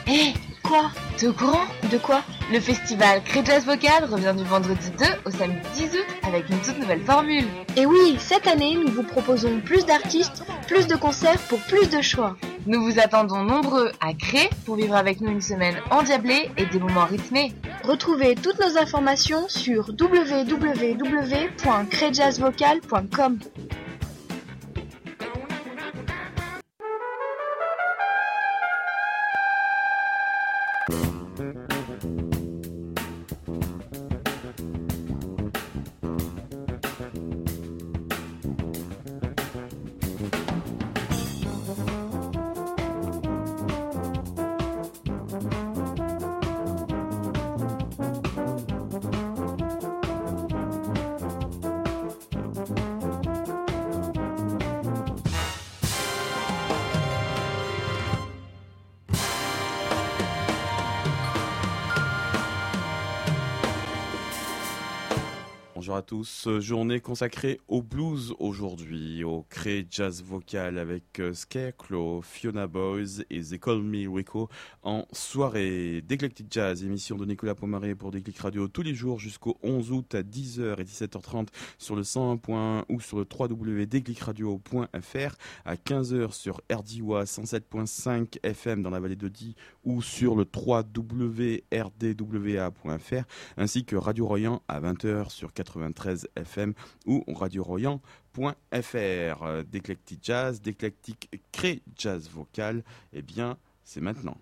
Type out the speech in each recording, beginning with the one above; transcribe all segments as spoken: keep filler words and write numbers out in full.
Hé, quoi? T'es au courant? De quoi? Le festival Cré Jazz Vocal revient du vendredi deux au samedi dix août avec une toute nouvelle formule. Et oui, cette année, nous vous proposons plus d'artistes, plus de concerts pour plus de choix. Nous vous attendons nombreux à Cré pour vivre avec nous une semaine endiablée et des moments rythmés. Retrouvez toutes nos informations sur w w w point cré jazz vocal point com. Bonjour à tous, journée consacrée au blues aujourd'hui, au Cré Jazz Vocal avec Scarecrow, Fiona Boys et They Call Me Rico en soirée. D'Eclectic Jazz, émission de Nicolas Pomaré pour Déclic Radio tous les jours jusqu'au onze août à dix heures et dix-sept heures trente sur le cent un point un ou sur le w w w point déclic radio point f r, à quinze heures sur R D W A cent sept point cinq F M dans la vallée de Die ou sur le w w w point r d w a point f r, ainsi que Radio Royan à vingt heures sur quatre-vingt-treize F M ou radio royan point f r. D'Eclectic Jazz, d'Eclectic Cré Jazz Vocal, eh bien c'est maintenant.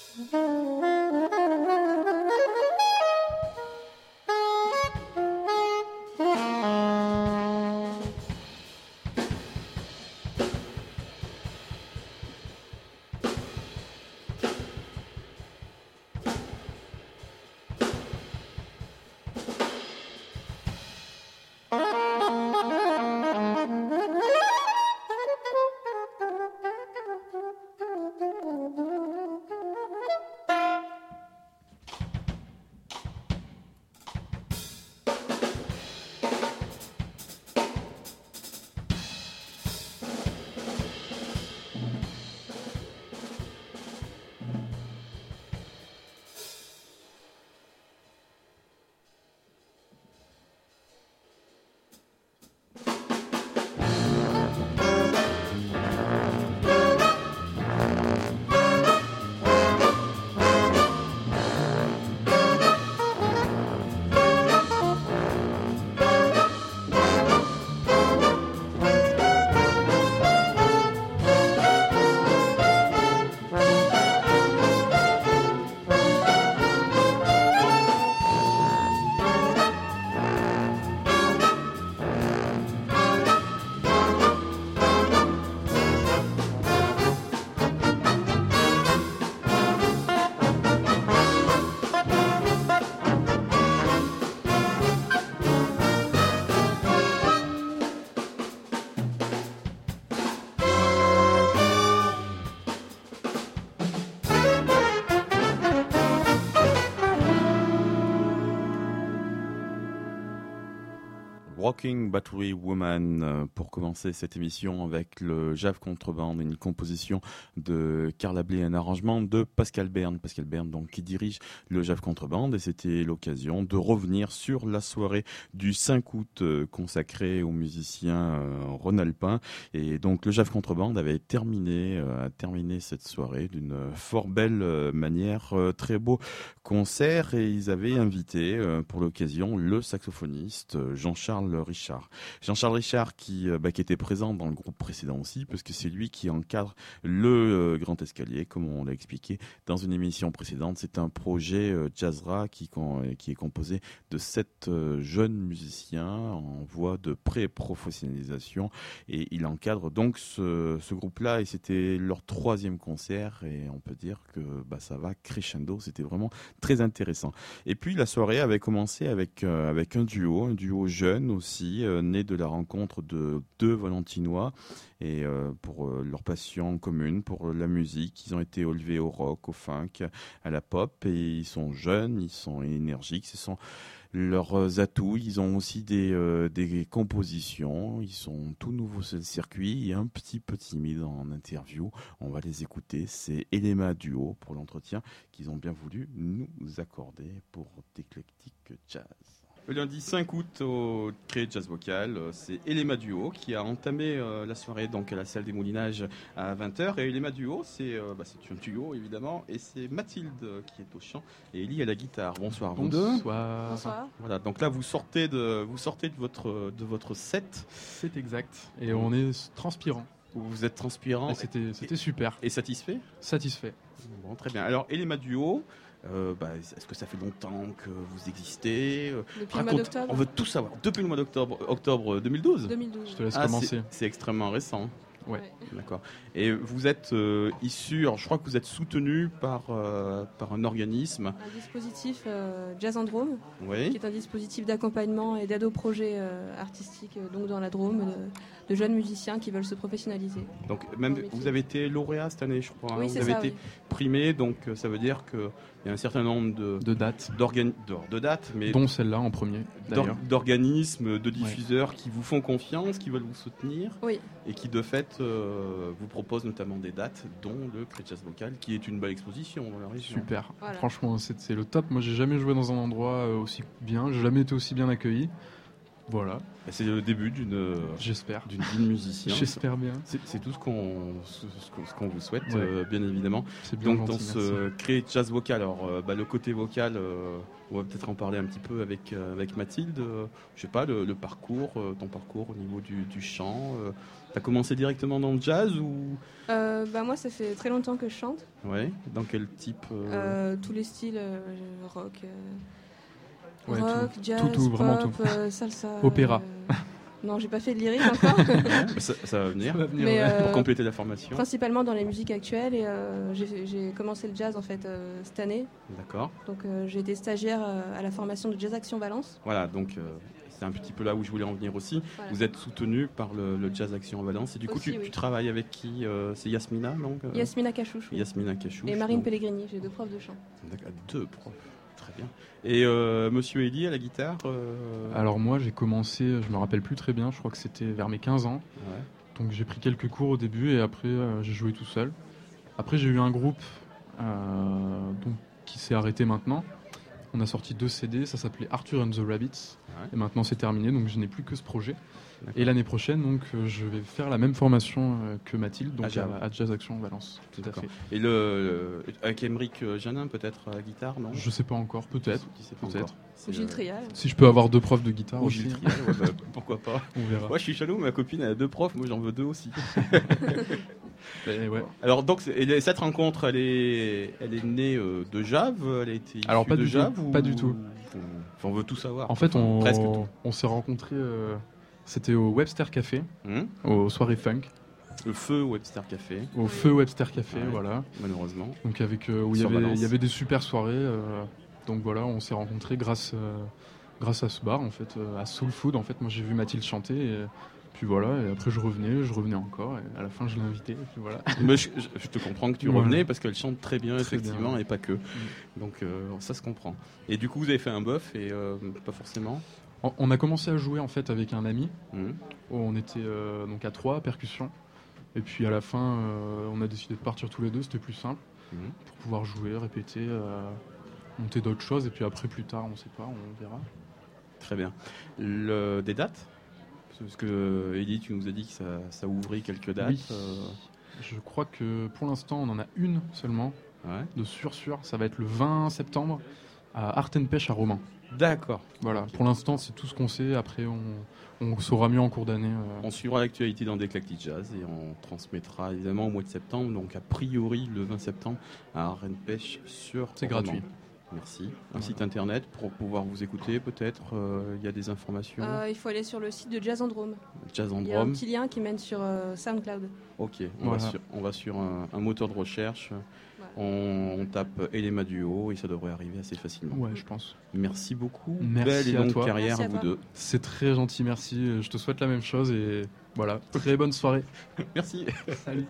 Rocking Battery Woman pour commencer cette émission avec le Jazz Contrebande, une composition de Carla Bley, un arrangement de Pascal Berne. Pascal Berne donc qui dirige le Jazz Contrebande et c'était l'occasion de revenir sur la soirée du cinq août consacrée aux musiciens rhône-alpins et donc le Jazz Contrebande avait terminé, a terminé cette soirée d'une fort belle manière, très beau concert et ils avaient invité pour l'occasion le saxophoniste Jean-Charles Richard. Jean-Charles Richard qui, bah, qui était présent dans le groupe précédent aussi, parce que c'est lui qui encadre le euh, Grand Escalier, comme on l'a expliqué dans une émission précédente. C'est un projet euh, Jazzra qui, con, qui est composé de sept euh, jeunes musiciens en voie de pré-professionnalisation et il encadre donc ce, ce groupe-là et c'était leur troisième concert et on peut dire que bah, ça va crescendo, c'était vraiment très intéressant. Et puis la soirée avait commencé avec, euh, avec un duo, un duo jeune aussi, euh, né de la rencontre de deux Valentinois et euh, pour euh, leur passion commune pour la musique. Ils ont été élevés au rock, au funk, à la pop et ils sont jeunes, ils sont énergiques, ce sont leurs atouts. Ils ont aussi des, euh, des compositions, ils sont tout nouveaux sur le circuit et un petit peu timides en interview. On va les écouter, c'est Elema Duo pour l'entretien qu'ils ont bien voulu nous accorder pour d'Eclectic Jazz. Le lundi cinq août au Cré Jazz Vocal, c'est Elema Duo qui a entamé euh, la soirée donc à la salle des Moulinages à vingt heures. Et Elema Duo, c'est, euh, bah, c'est un duo évidemment, et c'est Mathilde qui est au chant et Ellie à la guitare. Bonsoir vous deux. Bonsoir. Bonsoir. Voilà, donc là vous sortez de, vous sortez de votre, de votre set. C'est exact. Et on est transpirant. Vous êtes transpirant. Et c'était, c'était super. Et satisfait ? Satisfait. Bon, très bien. Alors Elema Duo. Euh, bah, est-ce que ça fait longtemps que vous existez ? Depuis Raconte, le mois d'octobre. On veut tout savoir. Depuis le mois d'octobre octobre deux mille douze ? deux mille douze. Je te laisse ah, commencer. C'est, c'est extrêmement récent. Ouais. ouais. D'accord. Et vous êtes euh, issu, alors je crois que vous êtes soutenu par, euh, par un organisme. Un dispositif euh, Jazz en Drôme, oui. qui est un dispositif d'accompagnement et d'aide aux projets euh, artistiques euh, donc dans la Drôme, de, de jeunes musiciens qui veulent se professionnaliser. Donc même vous avez été lauréat cette année, je crois. Oui, hein, c'est vous avez ça, été oui. primé, donc ça veut dire qu'il y a un certain nombre de, de dates, d'organi- de, de dates, mais dont celle-là en premier, d'ailleurs. D'organismes, de diffuseurs ouais. qui vous font confiance, qui veulent vous soutenir, oui. et qui de fait euh, vous proposent notamment des dates, dont le Cré Jazz Vocal, qui est une belle exposition dans la région. Super. Voilà. Franchement, c'est, c'est le top. Moi, j'ai jamais joué dans un endroit aussi bien. J'ai jamais été aussi bien accueilli. Voilà. Et c'est le début d'une, euh, J'espère. d'une vie de musicien. J'espère bien. C'est, c'est tout ce qu'on, ce, ce qu'on- ce qu'on vous souhaite, Ouais. euh, bien évidemment. C'est bien Donc, dans gentil, ce merci. créer jazz vocal, alors euh, bah, le côté vocal, euh, on va peut-être en parler un petit peu avec, euh, avec Mathilde. Euh, je sais pas, le, le parcours, euh, ton parcours au niveau du, du chant. Euh, t'as commencé directement dans le jazz ou. Euh, bah, moi, ça fait très longtemps que je chante. Ouais, dans quel type euh, Euh, tous les styles, euh, rock, euh, Ouais, rock, tout. jazz, Tout, tout, vraiment pop, tout. euh, salsa. Opéra. euh, Non, j'ai pas fait de lyrique encore. ça, ça va venir. Ça va venir, Mais, ouais. euh, Pour compléter la formation. Principalement dans les musiques actuelles et euh, j'ai, j'ai commencé le jazz en fait euh, cette année. D'accord. Donc euh, j'ai été stagiaire euh, à la formation de Jazz Action Valence. Voilà, donc euh, c'est un petit peu là où je voulais en venir aussi. Voilà. Vous êtes soutenu par le, le Jazz Action Valence. Et du coup, Aussi, tu, oui. tu travailles avec qui euh, C'est Yasmina, donc euh, Yasmina Kachouch oui. Yasmina Kachouch. et Marine donc- Pellegrini, j'ai deux profs de chant. D'accord, deux profs. Très bien. Et euh, Monsieur Elie à la guitare euh, Alors moi j'ai commencé, je me rappelle plus très bien, je crois que c'était vers mes quinze ans. ouais. Donc j'ai pris quelques cours au début et après euh, j'ai joué tout seul. Après j'ai eu un groupe euh, donc, qui s'est arrêté maintenant. On a sorti deux C D, ça s'appelait Arthur and the Rabbits. Ouais. Et maintenant c'est terminé, donc je n'ai plus que ce projet. D'accord. Et l'année prochaine, donc, euh, je vais faire la même formation euh, que Mathilde, donc À Jazz. à, à Jazz Action Valence. Tout à D'accord. fait. Et le, le- avec Émeric Janin, peut-être à la guitare, non Je sais pas encore, peut-être. Tu sais pas peut-être. encore. C'est Gilles le- Trial. Si je peux avoir deux profs de guitare Ou aussi, Gilles Trial, ouais, bah, pourquoi pas. on verra. Moi, je suis jaloux, ma copine elle a deux profs, moi j'en veux deux aussi. Et ouais. Alors donc, c'est- et cette rencontre, elle est, elle est née euh, de Jave, elle a été issue Alors, pas de du tout, Jave ou- pas du tout. Enfin, on veut tout savoir. En fait, Enfin, on, presque tout. on s'est rencontrés, euh, c'était au Webster Café, Hum aux soirées funk, Le feu Webster Café, au feu Webster Café, Ouais. voilà. malheureusement. Donc avec euh, où il y Sur avait, Valence. il y avait des super soirées. euh, donc voilà, on s'est rencontrés grâce, euh, grâce à ce bar, en fait, euh, à Soul Food. En fait, moi j'ai vu Mathilde chanter. Et, puis voilà, et après je revenais, je revenais encore, et à la fin je l'ai invitée, et puis voilà. Mais je, je- je te comprends que tu Ouais. revenais parce qu'elle chante très bien, Très effectivement, bien. et pas que. Donc euh, ça se comprend. Et du coup, vous avez fait un bœuf et euh, pas forcément. On, on a commencé à jouer en fait avec un ami, Hum. où on était euh, donc à trois, percussion. Et puis à la fin, euh, on a décidé de partir tous les deux, c'était plus simple, Hum. pour pouvoir jouer, répéter, euh, monter d'autres choses, et puis après plus tard, on sait pas, on verra. Très bien. Le, des dates Parce que Elie, tu nous as dit que ça, ça ouvrait quelques dates. Oui. euh, Je crois que pour l'instant, on en a une seulement, ouais. de sûr sûr, ça va être le vingt septembre, à Art and Pêche à Romans. D'accord. Voilà, pour l'instant, c'est tout ce qu'on sait, après on, on saura mieux en cours d'année. euh. On suivra l'actualité dans Déclactic Jazz et on transmettra évidemment au mois de septembre, donc a priori le vingt septembre à Rennes Pêche sur C'est Romans. gratuit. Merci. Un Voilà. site internet pour pouvoir vous écouter peut-être. euh, Il y a des informations. Euh, il faut aller sur le site de Jazz Androme. Jazz Il y a un Androme. petit lien qui mène sur euh, SoundCloud. Ok, on, Voilà. va sur, on va sur un, un moteur de recherche. On, on tape Elema Duo et ça devrait arriver assez facilement. Ouais, je pense. Merci beaucoup. Merci Belle et à longue toi. carrière Merci à à vous toi. deux. C'est très gentil, merci. Je te souhaite la même chose et voilà, très bonne soirée. Merci. Salut.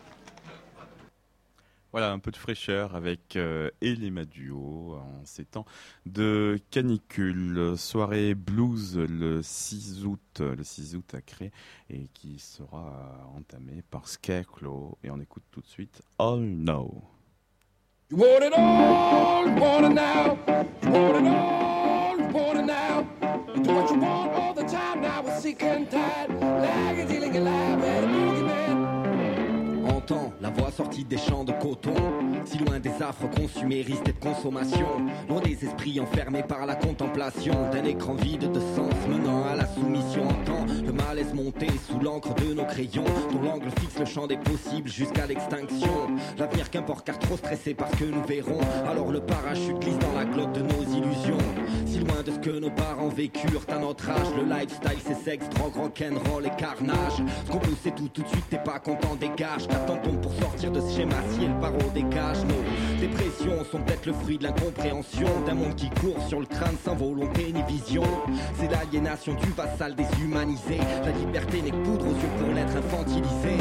Voilà, un peu de fraîcheur avec euh, Elema Duo en ces temps de canicule. Soirée blues le six août, le six août à Cré, et qui sera entamée par Scarecrow. Et on écoute tout de suite All Now. You want it all, you want it now. You want it all, you want it now. You do what you want all the time now. We're sick and tired, like a dealing alive and a boogeyman. Entends la voix sortie des champs de coton, si loin des affres consuméristes et de consommation, loin des esprits enfermés par la contemplation d'un écran vide de sens menant à la soumission. Entends le malaise monter sous l'encre de nos crayons, dont l'angle fixe le champ des possibles jusqu'à l'extinction. L'avenir qu'importe car trop stressé parce que nous verrons, alors le parachute glisse dans la glotte de nos illusions. Si loin de ce que nos parents vécurent à notre âge, le lifestyle c'est sexe, drogue, rock'n'roll et carnage. Ce qu'on peut c'est tout, tout de suite t'es pas content, dégage. Qu'attend-on pour sortir de ce schéma si le barreau dégage? Nos dépressions sont peut-être le fruit de l'incompréhension d'un monde qui court sur le crâne sans volonté ni vision. C'est l'aliénation du vassal déshumanisé. La liberté n'est que poudre aux yeux pour l'être infantilisé.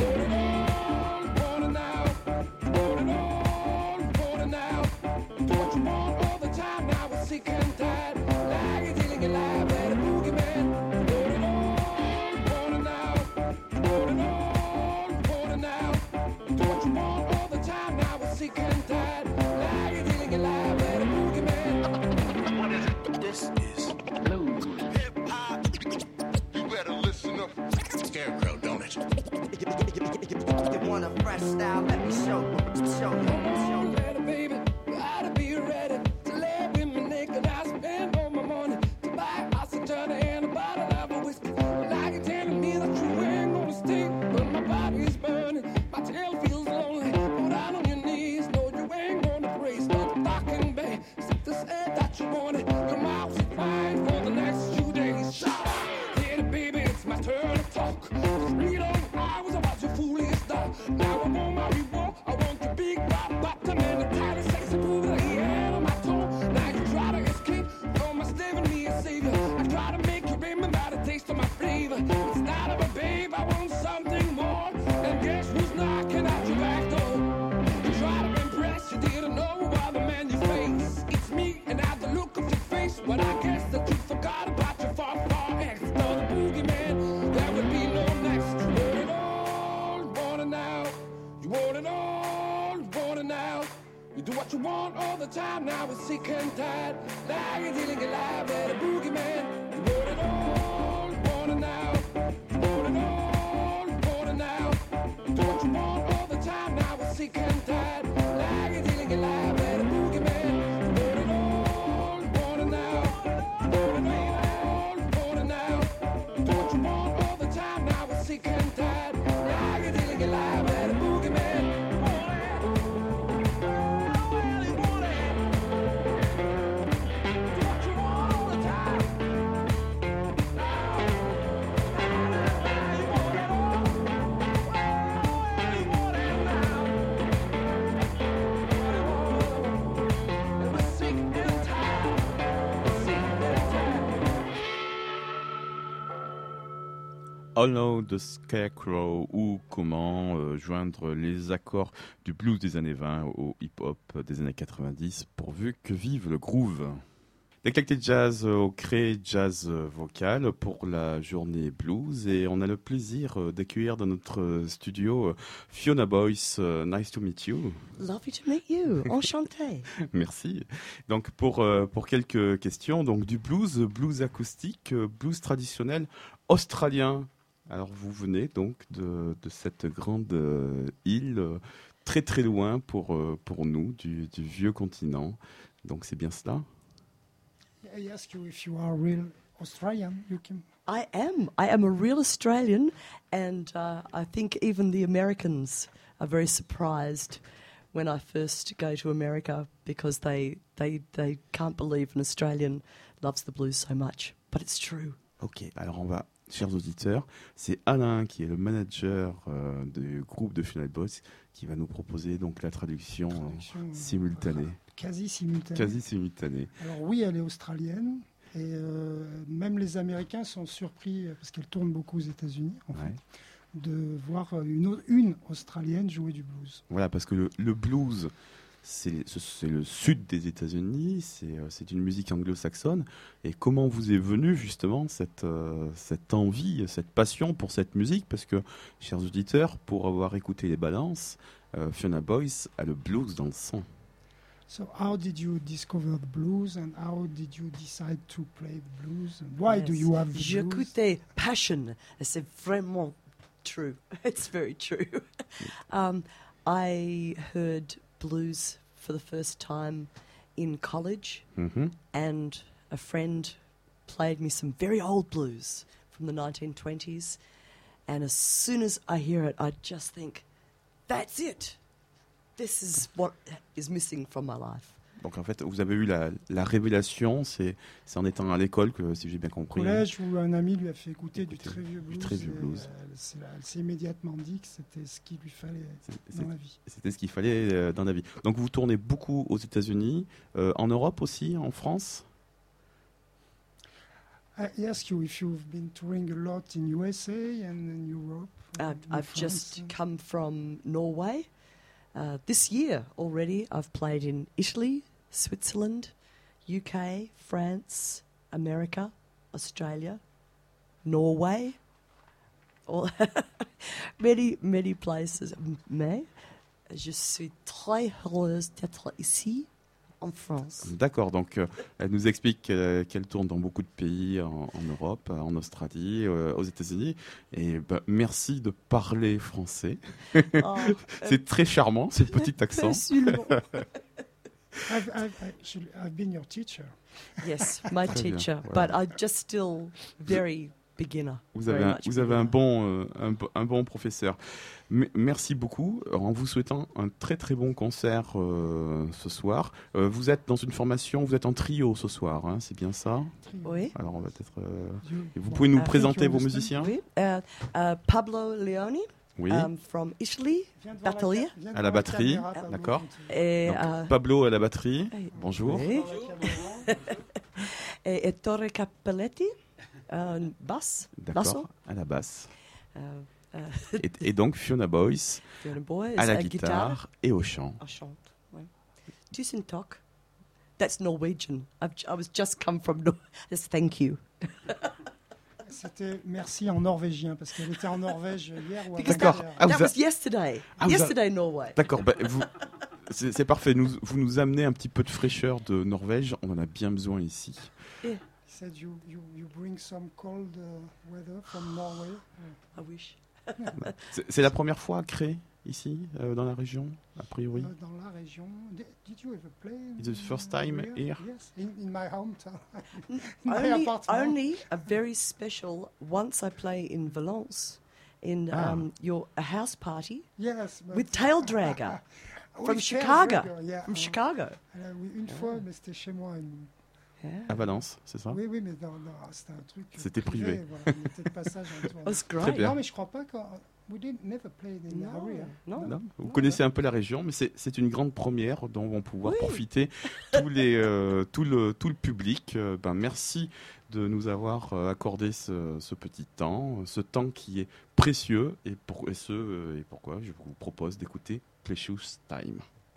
This is blues. Hip hop. what you want all the time. Now we're sick and tired, like a dealing alive at a boogeyman. You want it all, you want it now. You want it all, you want it now. Do what you want all the time. Now we're sick and tired, like a dealing alive at a boogeyman. You want it all, you want it now. You want it all, you want it now. Do what you want all the time. Now we're sick and tired, like a dealing alive at a boogeyman. Hollow the Scarecrow, ou comment euh, joindre les accords du blues des années vingt au hip-hop des années quatre-vingt-dix, pourvu que vive le groove. L'Eclectic Jazz au Cré Jazz Vocal pour la journée blues, et on a le plaisir d'accueillir dans notre studio Fiona Boyce. Nice to meet you. Lovely to meet you. Enchanté. Merci. Donc pour euh, pour quelques questions, donc du blues, blues acoustique, blues traditionnel australien. Alors vous venez donc de, de cette grande euh, île, euh, très très loin pour, euh, pour nous, du, du vieux continent. Donc c'est bien cela? I ask you if you are real Australian. You can. I am. I am a real Australian, and uh, I think even the Americans are very surprised when I first go to America because they they they can't believe an Australian loves the blues so much. But it's true. Ok, alors on va, chers auditeurs, c'est Alain qui est le manager euh, du groupe de Fiona Boyce qui va nous proposer donc la traduction, Traduction, euh, simultanée. Quasi simultanée. Quasi simultanée. Alors oui, elle est australienne. Et euh, même les Américains sont surpris, parce qu'elle tourne beaucoup aux États-Unis, en Ouais. fait, de voir une, autre- une Australienne jouer du blues. Voilà, parce que le, le blues, c'est, ce- c'est le sud des États-Unis, c'est, euh, c'est une musique anglo-saxonne. Et comment vous est venue justement cette, euh, cette envie, cette passion pour cette musique? Parce que, chers auditeurs, pour avoir écouté les balances, euh, Fiona Boyce a le blues dans le sang. So how did you discover the blues and how did you decide to play the blues? And why do Yes. you have the blues? J'écoutais passion. C'est vraiment true. It's very true. um, I heard blues for the first time in college, Mhm. and a friend played me some very old blues from the nineteen twenties. And as soon as I hear it, I just think, that's it. This is what is missing from my life. Donc en fait, vous avez eu la, la révélation, c'est, c'est en étant à l'école que, si j'ai bien Au compris. collège où un ami lui a fait écouter du Écouter très vieux blues. du très vieux et, blues. euh, c'est là, elle s'est immédiatement dit que c'était ce qu'il lui fallait C'est- dans c'est- la vie. C'était ce qu'il fallait euh, dans la vie. Donc vous tournez beaucoup aux États-Unis, euh, en Europe aussi, en France? I ask you if you've been touring a lot in U S A and in Europe. Uh, in I've France. just come from Norway. Uh, this year already, I've played in Italy, Switzerland, U K, France, America, Australia, Norway, all many, many places. Mais je suis très heureuse d'être ici, en France. D'accord, donc euh, elle nous explique qu'elle, qu'elle tourne dans beaucoup de pays en, en Europe, en Australie, euh, aux États-Unis. Et bah, merci de parler français. Oh, C'est très charmant, ce petit accent. absolument. I've, I've, actually, I've been your teacher. Yes, my Très bien, teacher, voilà. but I'm just still very beginner. Vous very avez, un, much vous avez un, beginner. bon, euh, un, bo- un bon professeur. M- merci beaucoup, euh, en vous souhaitant un très très bon concert euh, ce soir. Euh, vous êtes dans une formation, vous êtes en trio ce soir, hein, c'est bien ça? Oui. Alors on va peut-être... euh, You- et vous bon, pouvez nous Ah, présenter thank you, vos understand? musiciens? Oui, uh, uh, Pablo Leone, Oui. um, from Italy, Viens devant la Batteria. ca- viens À devant la batterie, caméra, Pablo, d'accord. quand tu- et, Donc, uh, Pablo à la batterie, et- bonjour. oui, devant la caméra. et Ettore Cappelletti, uh, basse, basso, D'accord, à la basse. uh, uh, Et, et donc Fiona Boyce Fiona Boyce, à la uh, guitare et au chant. I chante. Oui. Tusen takk. That's Norwegian. I've, j- I was just come from Nor- Just thank you. C'était merci en norvégien parce qu'elle était en Norvège hier ou Because avant-hier. Ah, vous That a- was yesterday. Ah, vous a- yesterday, Norway. D'accord, bah, vous, C'est, c'est parfait. Nous, vous nous amenez un petit peu de fraîcheur de Norvège. On en a bien besoin ici. He said you, you, you bring some cold uh, weather from Norway. I wish. C'est, c'est la première fois à créer ici, euh, dans la région, a priori. Uh, dans la région. Did, did you ever play? It's the first time here? Yes, in, in my hometown. in my Only, apartment. only a very special. Once I play in Valence, in Ah. um, your a house party Yes, but- with Tail Dragger Oui, from Tail Chicago. Dragger, yeah. From Uh, Chicago. euh, oui, une fois, mais c'était chez moi. une- Yeah. À Valence, c'est ça? Oui, oui, mais dans, dans- c'était un truc. C'était privé. Voilà, on était de passage en tournée. That's Très great. bien. Non, mais je crois pas qu'on. We didn't never played in No, area. no. Non, vous Non, connaissez ouais. un peu la région, mais c'est, c'est une grande première dont vont pouvoir Oui. profiter tous les, euh, tout, le, tout le public. Euh, ben, merci de nous avoir euh, accordé ce, ce petit temps, ce temps qui est précieux, et, pour, et, ce, euh, et pourquoi je vous propose d'écouter Precious Time.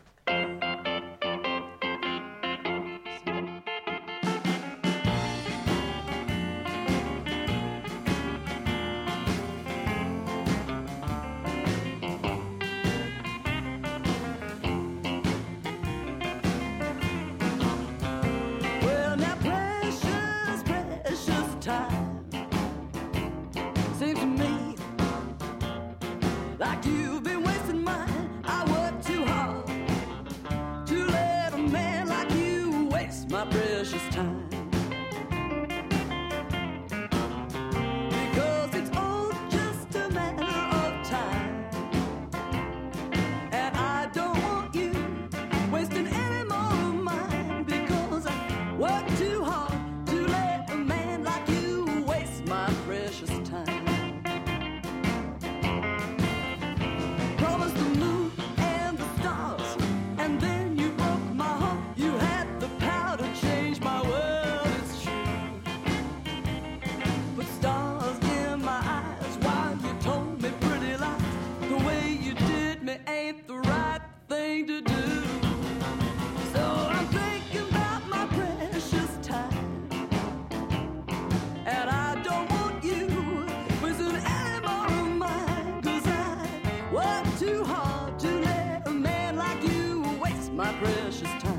Well, now precious, precious time seems to me like you've been wasting mine. I work too hard to let a man like you waste my precious time. Because it's all just a matter of time, and I don't want you wasting any more of mine. Because I work too hard to let a man like you waste my precious time. Promised the moon and the stars, and then you broke my heart. You had the power to change my world, it's true. Put stars in my eyes while you told me pretty lies. The way you did me ain't the right thing to do. So I'm thinking about my precious time, and I don't want you wasting any more of mine. 'Cause I work too hard to let a man like you waste my precious time.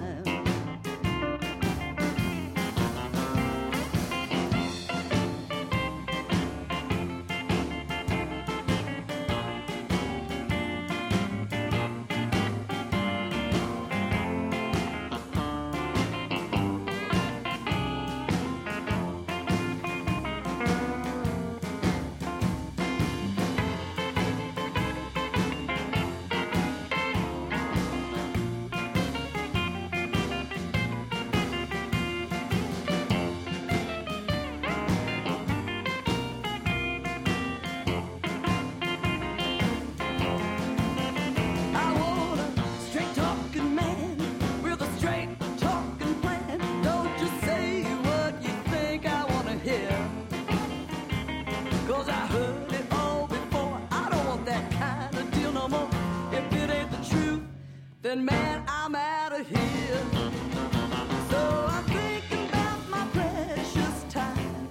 I want a straight talking man with a straight talking plan. Don't just say what you think I want to hear, 'cause I heard it all before. I don't want that kind of deal no more. If it ain't the truth, then man, I'm out of here. So I'm thinking about my precious time,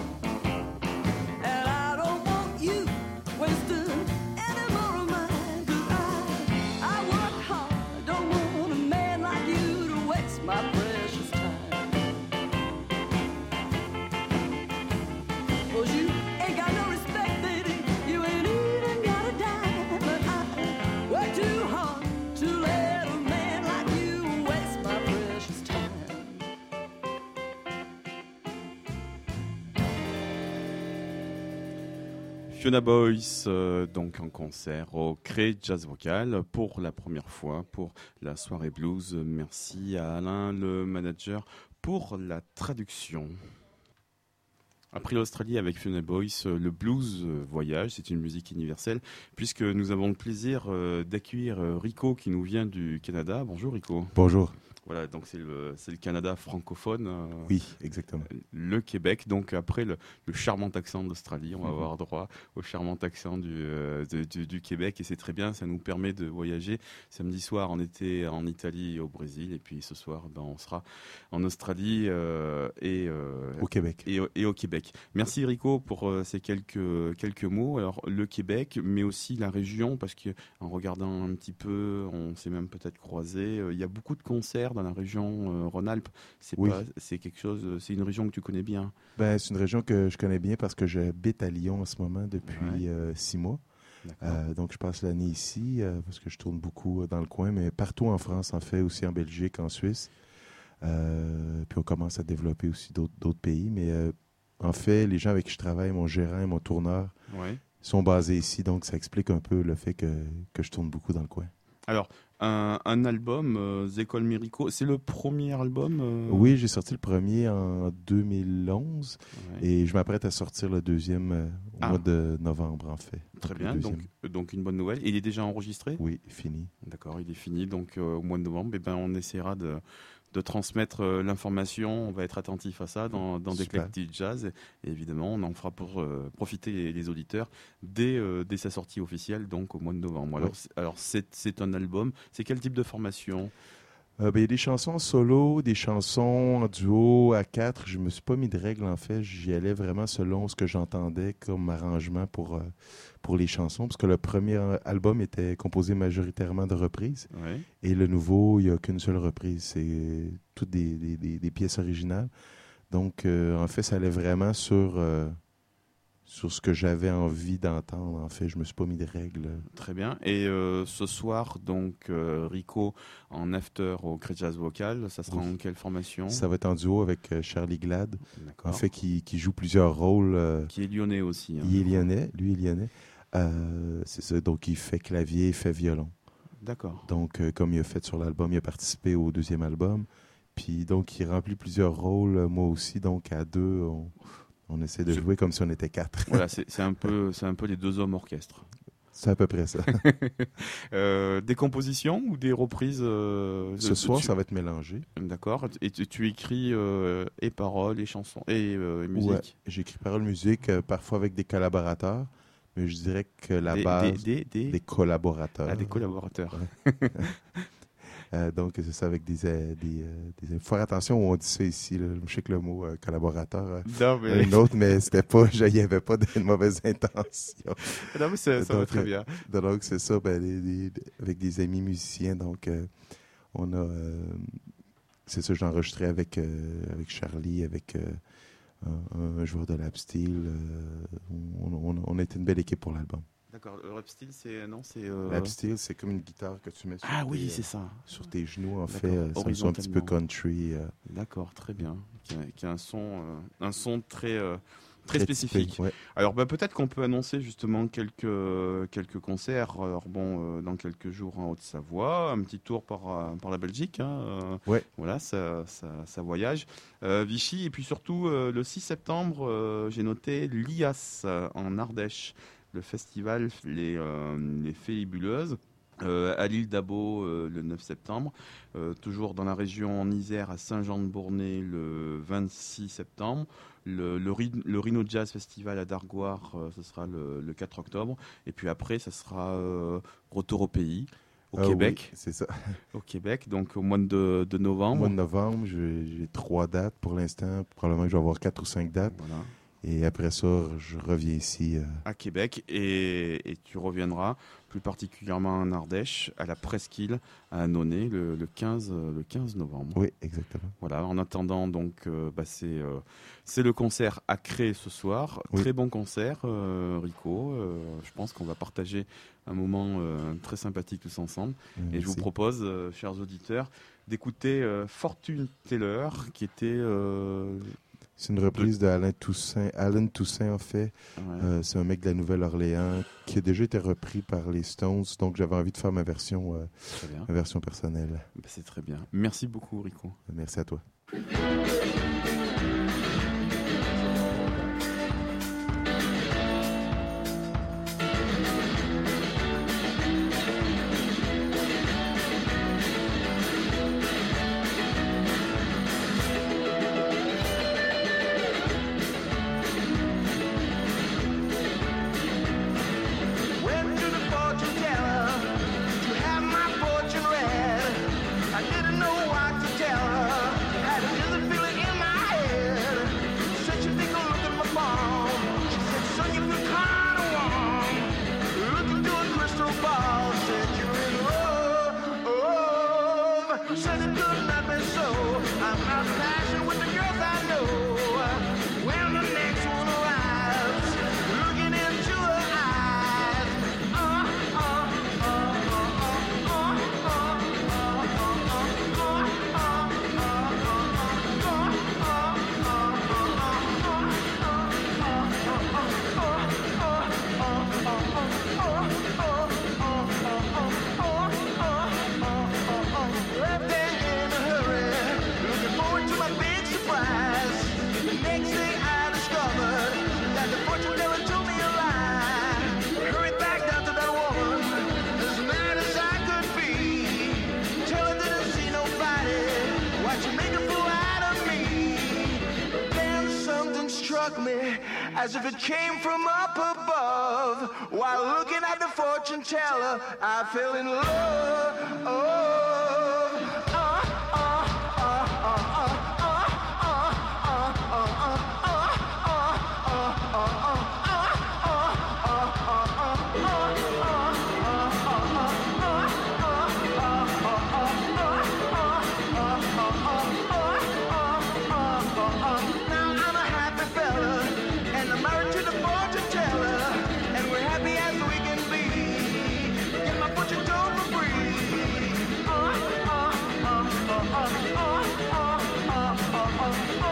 and I don't want you wasting any more of mine. 'Cause I, I work hard, don't want a man like you to waste my precious time. 'Cause you ain't got no respect, lady, you ain't even got a dime. But I work too hard to let a man like you waste my precious time. Fiona Boyce, euh, donc en concert au Cré Jazz Vocal pour la première fois pour la soirée blues. Merci à Alain, le manager, pour la traduction. Après l'Australie avec Fiona Boyce, le blues voyage, c'est une musique universelle, puisque nous avons le plaisir euh, d'accueillir euh, Rico qui nous vient du Canada. Bonjour Rico. Bonjour. Voilà, donc c'est le, c'est le Canada francophone. euh, Oui, exactement. Le Québec, donc après le, le charmant accent d'Australie, on va Mhm. avoir droit au charmant accent du, euh, de- du, du Québec, et c'est très bien, ça nous permet de voyager. Samedi soir, on était en Italie et au Brésil, et puis ce soir, ben, on sera en Australie euh, et, euh, Au Québec. et, au- et au Québec. Québec. Merci Rico pour euh, ces quelques, quelques mots. Alors le Québec, mais aussi la région, parce qu'en regardant un petit peu, on s'est même peut-être croisé. Il euh, y a beaucoup de concerts dans la région euh, Rhône-Alpes. C'est, oui. pas, c'est quelque chose, c'est une région que tu connais bien. Ben, c'est une région que je connais bien parce que j'habite à Lyon en ce moment depuis ouais. euh, six mois. Euh, donc je passe l'année ici euh, parce que je tourne beaucoup dans le coin, mais partout en France, en fait, aussi en Belgique, en Suisse. Euh, puis on commence à développer aussi d'autres, d'autres pays. Mais euh, en fait, les gens avec qui je travaille, mon gérant et mon tourneur, ouais. sont basés ici. Donc ça explique un peu le fait que, que je tourne beaucoup dans le coin. Alors, un, un album, euh, They Call Me Rico, c'est le premier album euh... Oui, j'ai sorti le premier en deux mille onze ouais. et je m'apprête à sortir le deuxième euh, au ah. mois de novembre, en fait. Très donc, bien, donc, donc une bonne nouvelle. Il est déjà enregistré ? Oui, fini. D'accord, il est fini, donc euh, au mois de novembre, eh ben, on essaiera de... de transmettre euh, l'information, on va être attentif à ça dans, dans Déclectic Jazz et, et évidemment on en fera pour euh, profiter les, les auditeurs dès, euh, dès sa sortie officielle, donc au mois de novembre. Alors, ouais. c'est, alors c'est, c'est un album, c'est quel type de formation ? Euh, ben, il y a des chansons en solo, des chansons en duo, à quatre. Je me suis pas mis de règles, en fait. J'y allais vraiment selon ce que j'entendais comme arrangement pour, euh, pour les chansons. Parce que le premier album était composé majoritairement de reprises. Ouais. Et le nouveau, il n'y a qu'une seule reprise. C'est toutes des, des, des, des pièces originales. Donc, euh, en fait, ça allait vraiment sur... Euh, sur ce que j'avais envie d'entendre. En fait, je me suis pas mis de règles. Très bien. Et euh, ce soir, donc, euh, Rico en after au Cré Jazz Vocal, ça sera oui. en quelle formation ? Ça va être en duo avec euh, Charlie Glad, D'accord. en fait, qui, qui joue plusieurs rôles. Euh, qui est lyonnais aussi. Hein, il est lyonnais, lui est lyonnais. Euh, c'est ça, donc il fait clavier, il fait violon. D'accord. Donc, euh, comme il a fait sur l'album, il a participé au deuxième album. Puis, donc, il remplit plusieurs rôles, euh, moi aussi. Donc, à deux, on... On essaie de jouer comme si on était quatre. Voilà, c'est, c'est, un peu, c'est un peu les deux hommes orchestres. C'est à peu près ça. euh, des compositions ou des reprises euh, Ce soir, tu... ça va être mélangé. D'accord. Et tu, tu écris euh, et paroles, et chansons, et euh, musique ouais, j'écris paroles, musique, euh, parfois avec des collaborateurs. Mais je dirais que la des, base... Des, des, des... des collaborateurs. Ah, des collaborateurs. Ouais. Euh, donc, c'est ça, avec des... Euh, des, euh, des... Faut faire attention où on dit ça ici. Là. Je sais que le mot euh, collaborateur, euh, non, mais... un autre, mais c'était pas... Il n'y avait pas de mauvaise intention. Non, mais c'est, ça donc, va très bien. Donc, c'est ça, ben, des, des, avec des amis musiciens. Donc, euh, on a... Euh, c'est ça, j'ai enregistré avec, euh, avec Charlie, avec euh, un, un joueur de lap steel. Euh, on, on, on a été une belle équipe pour l'album. D'accord, le rap steel, c'est... Non, c'est euh... Lap steel, c'est comme une guitare que tu mets sur, ah, tes, oui, c'est ça. sur tes genoux, en D'accord. fait. Euh, c'est un son un petit peu country. Euh... D'accord, très bien. Qui a, qui a un, son, euh, un son très, euh, très, très spécifique. Typique, ouais. Alors, bah, peut-être qu'on peut annoncer justement quelques, quelques concerts. Alors, bon, euh, dans quelques jours en Haute-Savoie, un petit tour par, par la Belgique. Hein, euh, ouais. Voilà, ça, ça, ça voyage. Euh, Vichy, et puis surtout, euh, le six septembre, euh, j'ai noté l'I A S euh, en Ardèche. Le festival Les, euh, les Félibuleuses, euh, à l'île d'Abo euh, le neuf septembre, euh, toujours dans la région en Isère à Saint-Jean-de-Bournay le vingt-six septembre, le, le, le Rhino Jazz Festival à Dargoire, euh, ce sera le, le quatre octobre, et puis après, ça sera euh, retour au pays. Au euh, Québec. Oui, c'est ça. Au Québec, donc au mois de, de novembre. Au mois de novembre, j'ai, j'ai trois dates pour l'instant. Probablement que je vais avoir quatre ou cinq dates. Voilà. Et après ça, je reviens ici. Euh... À Québec, et, et tu reviendras plus particulièrement en Ardèche, à la Presqu'île, à Annonay, le, le, quinze, le quinze novembre. Oui, exactement. Voilà, en attendant, donc, euh, bah, c'est, euh, c'est le concert à Cré ce soir. Oui. Très bon concert, euh, Rico. Euh, je pense qu'on va partager un moment euh, très sympathique tous ensemble. Merci. Et je vous propose, euh, chers auditeurs, d'écouter euh, Fortune Taylor, qui était... Euh, C'est une reprise de Alain Toussaint. Alan Toussaint, en fait. Ouais. Euh, c'est un mec de la Nouvelle-Orléans qui a déjà été repris par les Stones. Donc, j'avais envie de faire ma version, euh, ma version personnelle. Ben, c'est très bien. Merci beaucoup, Rico. Merci à toi. I didn't know what to tell her. Had a feeling in my head. I'm out flashing with the girls I know. When the next one arrives, looking into her eyes. Uh, uh, uh, uh, uh, uh, left there in a hurry, looking forward to my big surprise. The next thing I discovered that the fortune teller told me a lie. Hurried back down to that woman, as mad as I could be. Tell her didn't see nobody, why she make a fool out of me. Then something struck me, as if it came from up above. While looking at the fortune teller, I fell in love. Now I'm a happy fella, and I'm married to the fortune teller, and we're happy as we can be. Get my fortune told for free. Uh, uh, uh, uh, uh, uh, uh, uh, uh,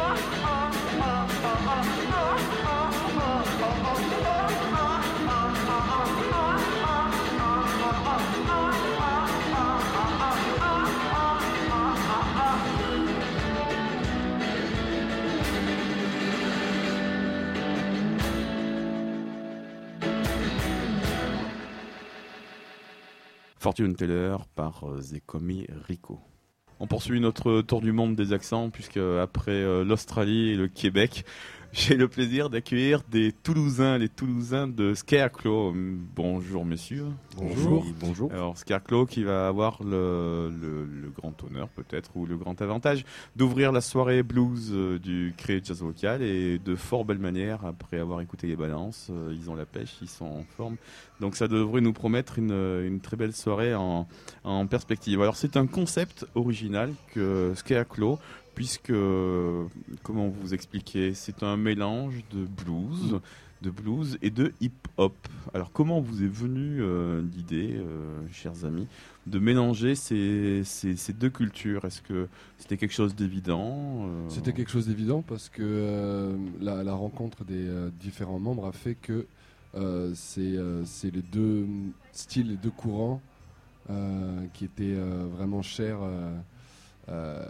Fortune Teller par euh, Zekomi Rico. On poursuit notre tour du monde des accents, puisque après euh, l'Australie et le Québec, j'ai le plaisir d'accueillir des Toulousains, les Toulousains de Scarecrow. Bonjour messieurs. Bonjour. Oui, bonjour. Alors Scarecrow qui va avoir le, le, le grand honneur peut-être, ou le grand avantage d'ouvrir la soirée blues euh, du Cré Jazz Vocal, et de fort belle manière, après avoir écouté les balances, euh, ils ont la pêche, ils sont en forme. Donc ça devrait nous promettre une, une très belle soirée en, en perspective. Alors c'est un concept original que Scarecrow, puisque, comment vous expliquer, c'est un mélange de blues, de blues et de hip-hop. Alors comment vous est venue euh, l'idée, euh, chers amis, de mélanger ces, ces, ces deux cultures? Est-ce que c'était quelque chose d'évident euh... C'était quelque chose d'évident parce que euh, la, la rencontre des euh, différents membres a fait que euh, c'est euh, c'est les deux styles, les deux courants euh, qui étaient euh, vraiment chers euh, euh,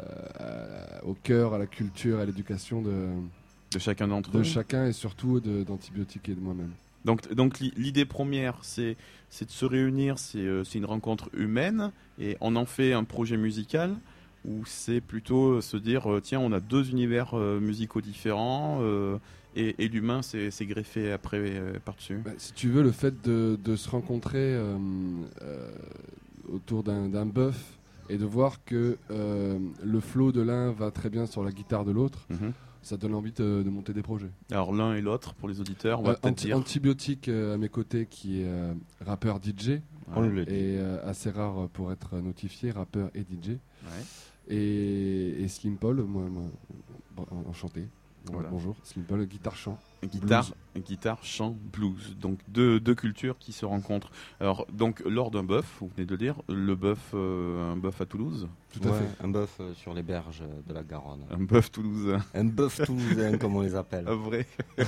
à- au cœur, à la culture, à l'éducation de, de chacun d'entre de eux. chacun et surtout de- d'Antibiotiques et de moi-même. Donc, donc l'i- l'idée première, c'est c'est de se réunir, c'est euh, c'est une rencontre humaine, et on en fait un projet musical, ou c'est plutôt euh, se dire, euh, tiens, on a deux univers euh, musicaux différents, euh, et, et l'humain s'est s'est greffé après euh, par-dessus. Bah, si tu veux, le fait de, de se rencontrer euh, euh, autour d'un d'un bœuf et de voir que euh, le flow de l'un va très bien sur la guitare de l'autre, Mhm. ça donne envie de, de monter des projets. Alors l'un et l'autre, pour les auditeurs, on va Euh, peut-être Anti- dire... Antibiotique euh, à mes côtés, qui est euh, rappeur D J, On le dit. et euh, assez rare pour être notifié, rappeur et D J. Ouais. Et, et Slim Paul, moi, moi bon, enchanté. Voilà. Bonjour, Slim Paul, guitare-chant. Guitare, blues. guitare, chant, blues. Donc deux, deux cultures qui se rencontrent. Alors donc lors d'un bœuf, vous venez de le dire, le bœuf, euh, un bœuf à Toulouse. Tout à Ouais, fait. un bœuf euh, sur les berges de la Garonne. Un bœuf toulousain. Un bœuf toulousain, comme on les appelle. Ah, vrai.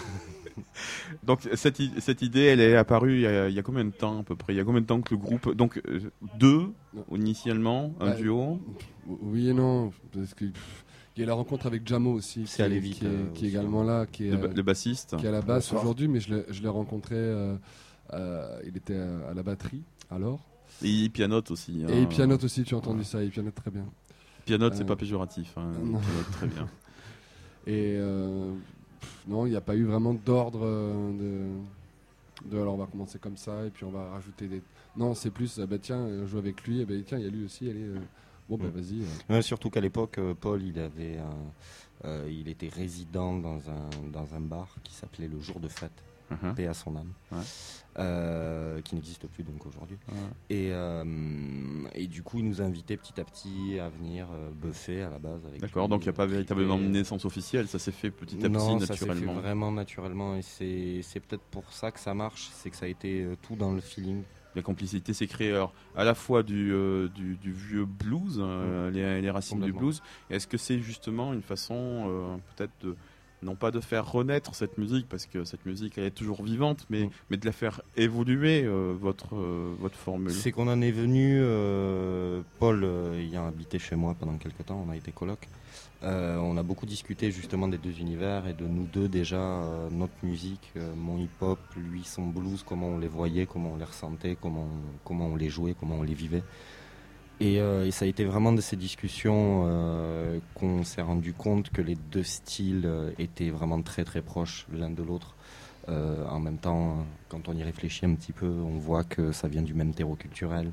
Donc cette, i- cette idée, elle est apparue il y, a, il y a combien de temps à peu près? Il y a combien de temps que le groupe... Donc euh, deux, initialement, un Bah, duo. Oui et non, parce que pff, il y a la rencontre avec Jamo aussi, C'est qui, allé est- vite, qui est, euh, qui est aussi. également là, qui est, Le ba- euh, le bassiste. qui est à la basse Bonsoir. aujourd'hui, mais je l'ai, je l'ai rencontré, euh, euh, il était à, à la batterie alors. Et il pianote aussi. Et hein. il pianote aussi, tu as entendu ça, il pianote très bien. Pianote, c'est Euh, pas péjoratif. Hein. Il non. pianote très bien. Et euh, pff, non, il n'y a pas eu vraiment d'ordre euh, de, de alors on va commencer comme ça et puis on va rajouter des. Non, c'est plus euh, bah tiens, euh, joue avec lui, et bah, tiens, il y a lui aussi, allez. euh, bon bah Mm. vas-y. euh. Ouais, surtout qu'à l'époque, euh, Paul, il avait un- euh, il était résident dans un dans un bar qui s'appelait le Jour de Fête. uh-huh. paix à son âme. Ouais. Euh, qui n'existe plus donc aujourd'hui. Ouais. Et, euh, et du coup, il nous a invités petit à petit à venir euh, buffer à la base. Avec D'accord, lui, donc il n'y a pas véritablement et... une naissance officielle, ça s'est fait petit à petit, non, naturellement. ça s'est fait vraiment naturellement, et c'est, c'est peut-être pour ça que ça marche, c'est que ça a été euh, tout dans le feeling. La complicité s'est créée alors, à la fois du, euh, du, du vieux blues, euh, mmh. les, les racines du blues. Est-ce que c'est justement une façon euh, peut-être de... non pas de faire renaître cette musique, parce que cette musique elle est toujours vivante, mais, mmh. mais de la faire évoluer, euh, votre, euh, votre formule? C'est qu'on en est venu, euh, Paul euh, ayant habité chez moi pendant quelques temps, on a été coloc, euh, on a beaucoup discuté justement des deux univers et de nous deux déjà, euh, notre musique, euh, mon hip-hop, lui son blues, comment on les voyait, comment on les ressentait, comment on, comment on les jouait, comment on les vivait. Et, euh, et ça a été vraiment de ces discussions euh, qu'on s'est rendu compte que les deux styles euh, étaient vraiment très très proches l'un de l'autre. Euh, en même temps, quand on y réfléchit un petit peu, on voit que ça vient du même terreau culturel,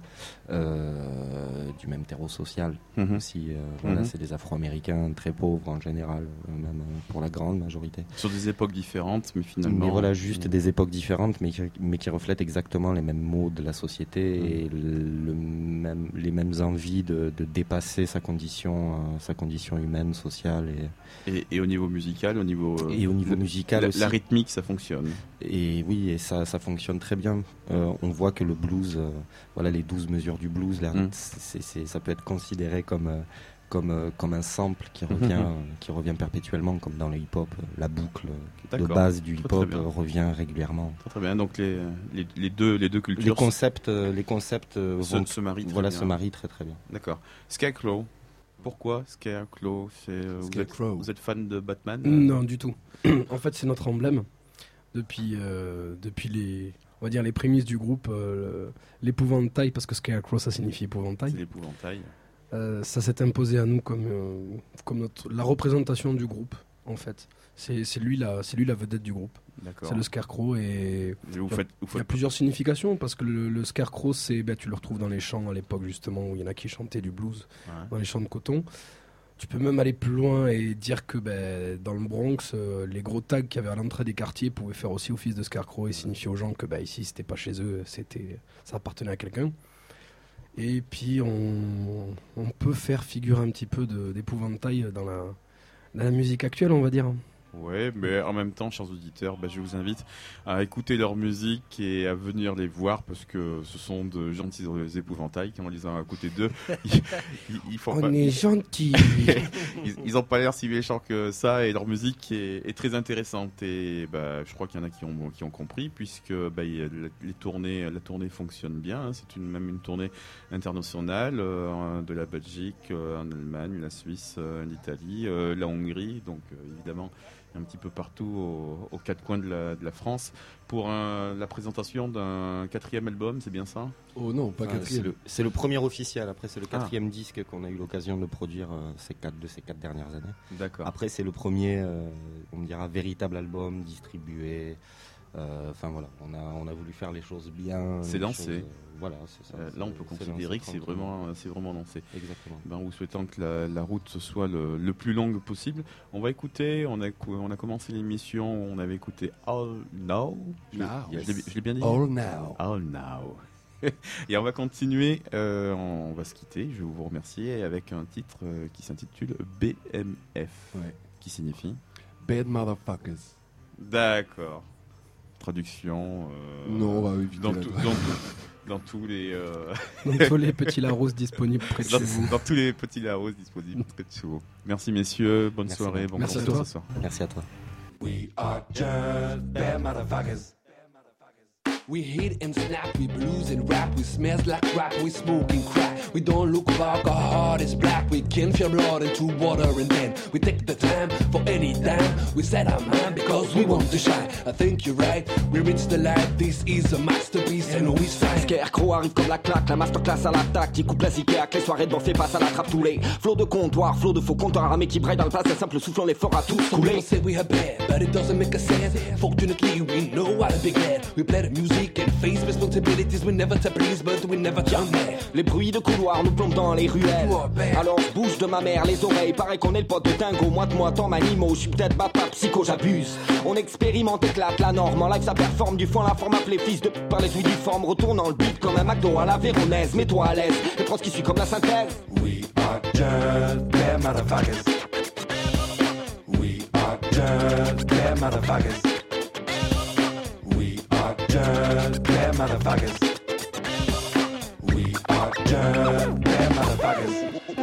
euh, du même terreau social mmh. aussi. Euh, voilà, mmh. c'est des Afro-Américains très pauvres en général, même pour la grande majorité. Sur des époques différentes, mais finalement... Mais voilà, juste mmh. des époques différentes, mais qui, mais qui reflètent exactement les mêmes mots de la société mmh. et le, le même, les mêmes envies de, de dépasser sa condition, euh, sa condition humaine, sociale. Et, et, et au niveau musical, au niveau... Euh, et au niveau le, musical la, aussi. La rythmique, ça fonctionne. Et oui, et ça, ça fonctionne très bien. Euh, on voit que le blues, euh, voilà les douze mesures du blues, là, mmh. c'est, c'est, ça peut être considéré comme, euh, comme, euh, comme un sample qui revient, mmh. euh, qui revient perpétuellement, comme dans le hip-hop. Euh, la boucle D'accord. de base du hip-hop euh, revient régulièrement. Très, très bien, donc les, les, les, deux, les deux cultures... Les concepts, euh, les concepts euh, se, vont, se marient très voilà, bien. se marient très très bien. D'accord. Scarecrow. Pourquoi Scarecrow? C'est, euh, vous, êtes, vous êtes fan de Batman? Non, du tout. En fait, c'est notre emblème. Depuis, euh, depuis les, on va dire les prémices du groupe, euh, l'épouvantail, parce que Scarecrow ça signifie épouvantail. C'est l'épouvantail. Euh, ça s'est imposé à nous comme, euh, comme notre, la représentation du groupe, en fait. C'est, c'est, lui, la, c'est lui la vedette du groupe. D'accord. C'est le Scarecrow et vous il faites, y a, vous faites... y a plusieurs significations, parce que le, le Scarecrow, c'est, ben, tu le retrouves dans les chants à l'époque justement, où il y en a qui chantaient du blues, ouais. dans les chants de coton. Tu peux même aller plus loin et dire que ben, dans le Bronx, euh, les gros tags qu'il y avait à l'entrée des quartiers pouvaient faire aussi office de Scarecrow et signifier aux gens que ben, ici, c'était pas chez eux, c'était, ça appartenait à quelqu'un. Et puis, on, on peut faire figure un petit peu de, d'épouvantail dans la, dans la musique actuelle, on va dire. Ouais, mais en même temps, chers auditeurs, bah, je vous invite à écouter leur musique et à venir les voir, parce que ce sont de gentils épouvantails, comme on les a à côté d'eux. Ils, ils, ils font on pas... est gentils. Ils n'ont pas l'air si méchants que ça, et leur musique est, est très intéressante. Et bah, je crois qu'il y en a qui ont, qui ont compris, puisque bah, y a, les tournées, la tournée fonctionne bien. Hein. C'est une, même une tournée internationale, euh, de la Belgique, euh, en Allemagne, la Suisse, euh, l'Italie, euh, la Hongrie, donc euh, évidemment un petit peu partout aux, aux quatre coins de la, de la France pour un, la présentation d'un quatrième album, c'est bien ça? Oh non, pas enfin, quatrième. C'est le, c'est le premier officiel, après c'est le quatrième ah. disque qu'on a eu l'occasion de produire euh, ces quatre, de ces quatre dernières années. D'accord. Après c'est le premier, euh, on dira, véritable album distribué. Enfin euh, voilà, on a, on a voulu faire les choses bien. C'est lancé. Choses, euh, voilà, c'est ça. Euh, là, on peut considérer que c'est vraiment, c'est vraiment lancé. Exactement. Ben, en vous souhaitant que la, la route soit le, le plus longue possible. On va écouter, on a, on a commencé l'émission, on avait écouté All Now. Je, now. Je, l'ai, je l'ai bien dit? All Now. All Now. Et on va continuer, euh, on va se quitter, je vais vous remercier, avec un titre euh, qui s'intitule B M F, ouais. qui signifie Bad Motherfuckers. D'accord. Traduction. Euh, non, on va éviter dans, la tout, dans, dans tous les. Euh... Dans tous les petits Larousse disponibles près de dans, chez vous. Dans tous les petits Larousse disponibles près de chez vous. Merci messieurs, bonne Merci soirée, bon Merci à toi. Ce soir. Merci à toi. We are just bad motherfuckers. We hit and snap, we blues and rap, we smells like rap, we smoking crack. We don't look like our heart is black, we can feel blood into water and then we take the time for any time. We set our mind because we want to shine. I think you're right, we reach the light, this is a masterpiece and we shine. Scarecrow arrive comme la claque, la masterclass à l'attaque, qui coupe la zigzag, les soirées de bon fait face à la trappe tous les flots de comptoir, flots de faux comptoirs armés qui braillent dans le place, un simple soufflant les forts à tous couler. Some people say we are bad, but it doesn't make us sad. Fortunately we know how to be glad. We play the music we can face responsibilities we never to please, but we never jump there. Les bruits de couloir nous plombent dans les ruelles. Alors bouge de ma mère les oreilles. Paraît qu'on est le pote de dingo. Moi de moi tant m'animo. Je suis peut-être bâtard psycho, j'abuse. On expérimente, éclate la norme. En live ça performe. Du fond la forme appelée fils de p- par les ouïes du forme. Retournant le beat comme un McDo à la véronaise. Mets-toi à l'aise et prends ce qui suit comme la synthèse. We are just bad motherfuckers. We are just bad motherfuckers. We are just bad motherfuckers. We are just bad motherfuckers.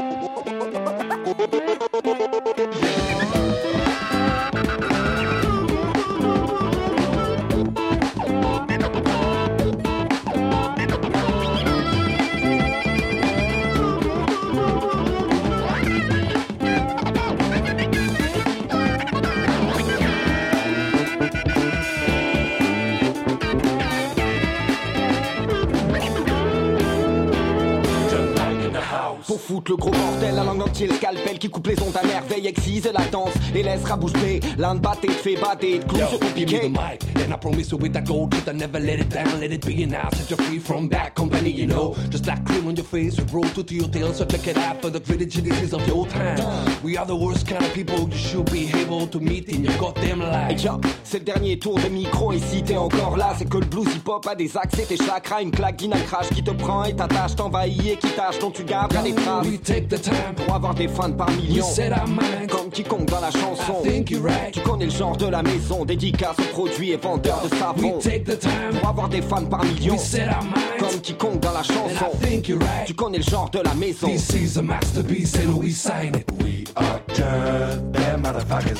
Pour foutre le gros bordel, la langue entière, le scalpel qui coupe les ondes à merveille, excise la danse et laissera bouche bée. L'un de batté, te fait batter, de clous Yo, sur ton give me piquet. the mic, and I promise you with that gold tooth, I never let it down, let it be now. Set you free from bad company, you know. Just like cream on your face, we roll to your tail, so check it out for the gritty geniuses of your time. We are the worst kind of people you should be able to meet in your goddamn life. Et tiens, c'est le dernier tour de micro et si t'es encore là, c'est que le blues hip-hop a des accès, tes chakras, une claque d'inacrage qui te prend et t'attache, t'envahit et qui tâche, dont tu garderas les traces. We take the time pour avoir des fans par millions. We set our minds. Comme quiconque dans la chanson. I think you're right. Tu connais le genre de la maison, dédicace aux produits et vendeurs de savon. We take the time pour avoir des fans par millions. We set our minds. Comme quiconque dans la chanson. And I think you're right. Tu connais le genre de la maison. This is a masterpiece and we sign it. We are just bad motherfuckers.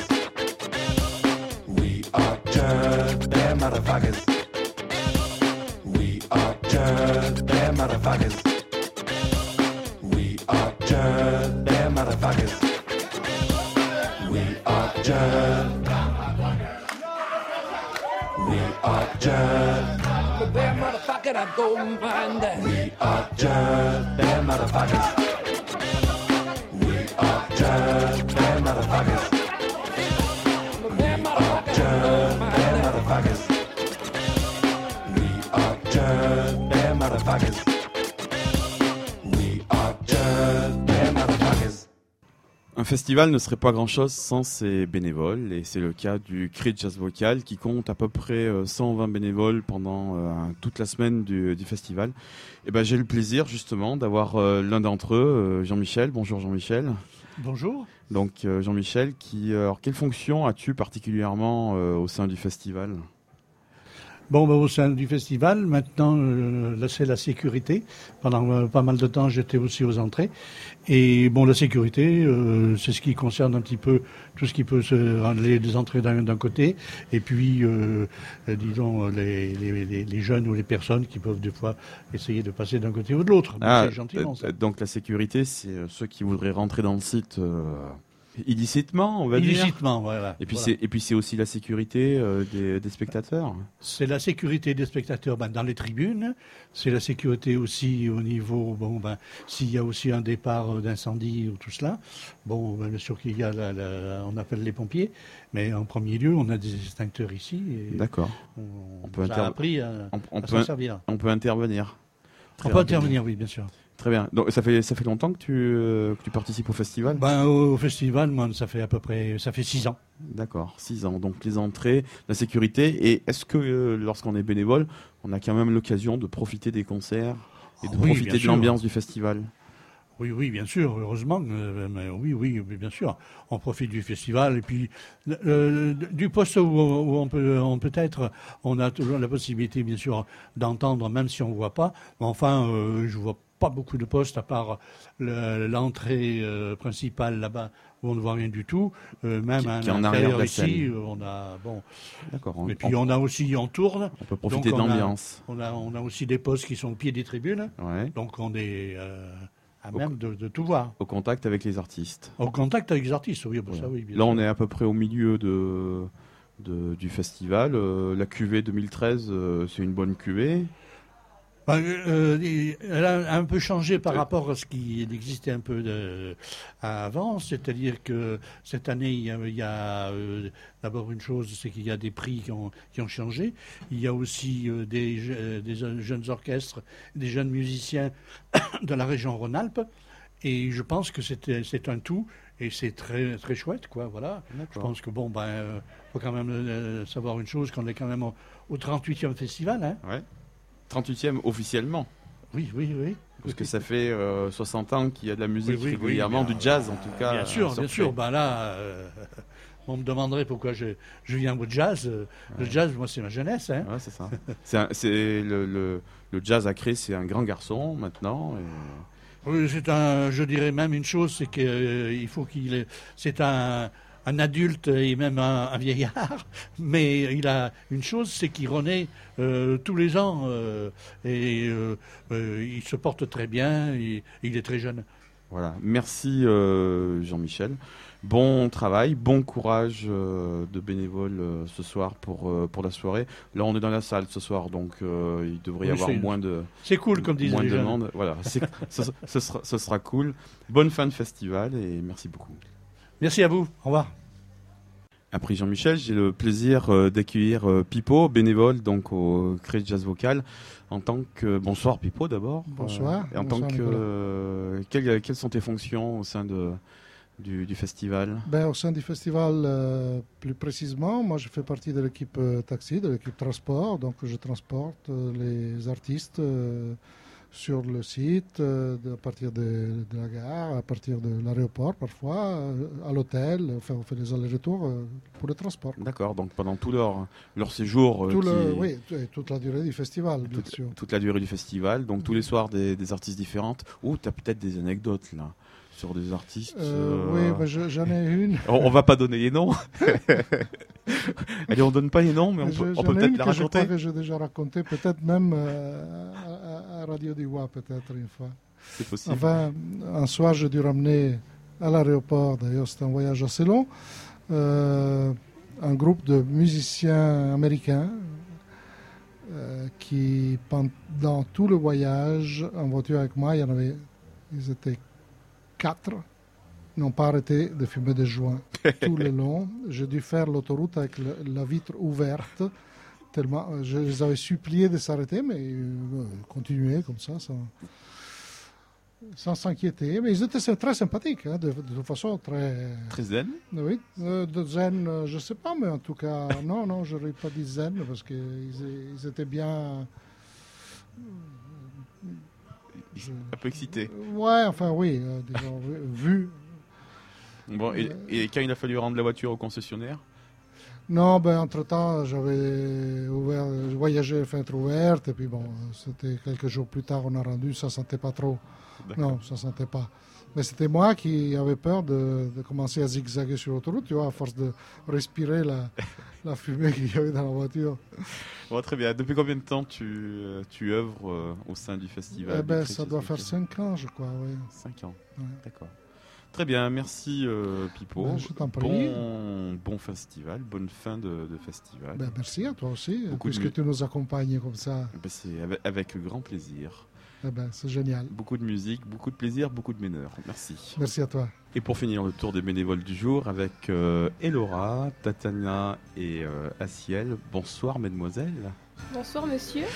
We are just bad motherfuckers. We are just bad motherfuckers. We are just bad motherfuckers. We are just. We are just. The bad motherfucker, I don't mind that. We are just bad motherfuckers. We are just bad motherfuckers. We are just bad motherfuckers. We are just bad motherfuckers. Un festival ne serait pas grand-chose sans ses bénévoles, et c'est le cas du Cree Jazz Vocal qui compte à peu près cent vingt bénévoles pendant euh, toute la semaine du, du festival. Et ben, j'ai le plaisir justement d'avoir euh, l'un d'entre eux, euh, Jean-Michel. Bonjour Jean-Michel. Bonjour. Donc euh, Jean-Michel, qui, euh, alors, quelle fonction as-tu particulièrement euh, au sein du festival ? Bon, ben, au sein du festival, maintenant, euh, là, c'est la sécurité. Pendant euh, pas mal de temps, j'étais aussi aux entrées. Et bon, la sécurité, euh, c'est ce qui concerne un petit peu tout ce qui peut se les, les entrées d'un, d'un côté, et puis, euh, euh, disons, les, les, les, les jeunes ou les personnes qui peuvent des fois essayer de passer d'un côté ou de l'autre. Ah, c'est gentiment, ça. euh, donc la sécurité, c'est euh, ceux qui voudraient rentrer dans le site euh, illicitement, on va dire. Illicitement, voilà. Et puis voilà. c'est et puis c'est aussi la sécurité euh, des, des spectateurs. C'est la sécurité des spectateurs ben, dans les tribunes. C'est la sécurité aussi au niveau, bon, ben, s'il y a aussi un départ d'incendie ou tout cela. Bon, ben, bien sûr qu'il y a, la, la, on appelle les pompiers, mais en premier lieu, on a des extincteurs ici. Et D'accord. On, on peut nous a inter- appris à, on, on à peut s'en servir. On peut intervenir. On peut intervenir, oui, bien sûr. Très bien. Donc ça fait ça fait longtemps que tu euh, que tu participes au festival ? Ben, au, au festival, moi, ça fait à peu près, ça fait six ans. D'accord, six ans. Donc les entrées, la sécurité. Et est-ce que euh, lorsqu'on est bénévole, on a quand même l'occasion de profiter des concerts et de Oh, oui, profiter bien de sûr. l'ambiance du festival ? Oui, oui, bien sûr, heureusement. euh, mais oui, oui, oui, bien sûr. On profite du festival et puis euh, du poste où, où on peut, on peut être, on a toujours la possibilité, bien sûr, d'entendre, même si on ne voit pas. Mais enfin, euh, je vois pas beaucoup de postes à part le, l'entrée euh, principale là-bas où on ne voit rien du tout. Euh, même Qui- à qui est en arrière de l'intérieur la ici, scène. euh, on a bon. D'accord. on- Et puis on- on a aussi, on tourne. On peut profiter Donc, de on a- l'ambiance. On a, on a aussi des postes qui sont au pied des tribunes. Ouais. Donc on est euh, à Au- même de, de tout voir. Au contact avec les artistes. Au contact avec les artistes, oui, bon, Voilà. ça oui. bien Là, sûr. on est à peu près au milieu de, de- du festival. Euh, la cuvée deux mille treize, euh, c'est une bonne cuvée. Ben, euh, elle a un peu changé par rapport à ce qui existait un peu de, avant, c'est-à-dire que cette année, il y a, il y a euh, d'abord une chose, c'est qu'il y a des prix qui ont, qui ont changé. Il y a aussi euh, des, euh, des jeunes orchestres, des jeunes musiciens de la région Rhône-Alpes, et je pense que c'est, c'est un tout, et c'est très, très chouette, quoi, voilà. Je pense que, bon, ben, euh, faut quand même euh, savoir une chose, qu'on est quand même au, au trente-huitième festival, hein. Ouais. trente-huitième officiellement. Oui, oui, oui. Parce que ça fait euh, soixante ans qu'il y a de la musique Oui, oui, régulièrement, oui, du jazz en tout cas. Bien sûr, euh, bien sûr. Ben là, euh, on me demanderait pourquoi je, je viens au jazz. Le Ouais. jazz, moi, c'est ma jeunesse. Hein. Ouais, c'est ça. c'est un- c'est le, le, le jazz à Cré, c'est un grand garçon maintenant. et- Oui, c'est un, je dirais même une chose, c'est qu'il euh, faut qu'il ait, c'est un, un adulte et même un, un vieillard, mais il a une chose, c'est qu'il renaît euh, tous les ans euh, et euh, euh, il se porte très bien, et, il est très jeune. Voilà. Merci euh, Jean-Michel. Bon travail, bon courage euh, de bénévoles euh, ce soir pour, euh, pour la soirée. Là, on est dans la salle ce soir, donc euh, il devrait y Oui, avoir c'est- moins de c'est cool, comme disent moins les de jeunes. monde. Voilà, c'est- ce, ce sera, ce sera cool. Bonne fin de festival et merci beaucoup. Merci à vous. Au revoir. Après Jean-Michel, j'ai le plaisir euh, d'accueillir euh, Pipo, bénévole donc au Cré Jazz Vocal, en tant que bonsoir Pipo d'abord. Bonsoir. Euh, et en Bonsoir, tant que Nicolas. euh, quelles, quelles sont tes fonctions au sein de du, du festival? Ben, au sein du festival, euh, plus précisément, moi je fais partie de l'équipe euh, taxi, de l'équipe transport. Donc je transporte euh, les artistes euh, sur le site, euh, de- à partir de, de la gare, à partir de l'aéroport parfois, euh, à l'hôtel. Enfin, on fait des allers-retours euh, pour le transport. D'accord, donc pendant tout leur, leur séjour, euh, Tout le- qui- oui, et toute la durée du festival, bien toute, sûr. toute la durée du festival, donc tous les soirs des, des artistes différentes. Ou tu as peut-être des anecdotes là sur des artistes. Euh, oui, ben, je- j'en ai une. on, on va pas donner les noms. Allez, on donne pas les noms, mais on Je- peut, on j'en peut ai peut-être une la que je crois raconter. que j'ai déjà raconté, peut-être même euh, à, à- à Radio Diwa, peut-être une fois. C'est possible. Enfin, un soir, j'ai dû ramener à l'aéroport, d'ailleurs c'était un voyage assez long, euh, un groupe de musiciens américains euh, qui, pendant tout le voyage, en voiture avec moi, il y en avait, ils étaient quatre, n'ont pas arrêté de fumer des joints tout le long. J'ai dû faire l'autoroute avec le- la vitre ouverte, tellement euh, je les avais suppliés de s'arrêter, mais euh, continuer comme ça, sans, sans s'inquiéter. Mais ils étaient sy- très sympathiques, hein, de, de toute façon très... Très zen. Oui, euh, de zen, euh, je ne sais pas, mais en tout cas, non, non, je n'aurais pas dit zen, parce qu'ils ils étaient bien... Un peu excité. Ouais, enfin oui, euh, disons, vu. Bon, et, et quand il a fallu rendre la voiture au concessionnaire? Non, ben entre-temps, j'avais ouvert, je voyageais fenêtre ouverte, et puis bon, c'était quelques jours plus tard, on a rendu, ça sentait pas trop. D'accord. Non, ça sentait pas. Mais c'était moi qui avais peur de, de commencer à zigzaguer sur l'autoroute, tu vois, à force de respirer la, la fumée qu'il y avait dans la voiture. Bon, très bien. Depuis combien de temps tu, euh, tu œuvres euh, au sein du festival? Eh ben, du Cré ça Jazz doit Vocal? faire cinq ans, je crois, oui. cinq ans. Ouais. D'accord. Très bien, merci euh, Pipo. Ben, je t'en prie. Bon, bon festival, bonne fin de, de festival. Ben, merci à toi aussi, Beaucoup de puisque mu- tu nous accompagnes comme ça. Ben, c'est avec, avec grand plaisir. Eh ben, c'est génial. Beaucoup de musique, beaucoup de plaisir, beaucoup de meneur. Merci. Merci à toi. Et pour finir le tour des bénévoles du jour avec euh, Elora, Tatania et euh, Aciel. Bonsoir mesdemoiselles. Bonsoir monsieur.